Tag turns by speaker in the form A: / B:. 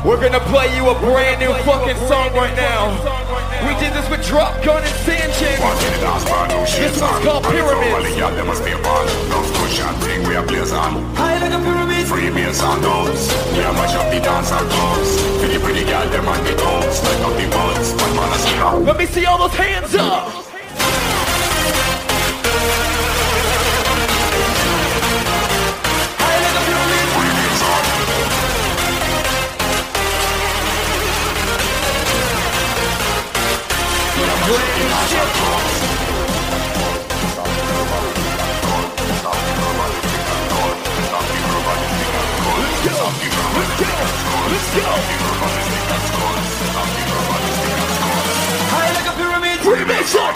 A: We're gonna play you a brand new fucking song right now. We did this with Drop Gun and Sanchez. This one's called Pyramids. High like a pyramid.
B: Free meals and those. We are much of the dance and clothes. Pretty pretty girl, them on the toes. Like up the buds, but man is strong.
A: Let me see all those hands up.
B: High like a pyramid. Free meals on. We are much of the dance and clothes.
A: Let's go! High like a pyramid! Remix on!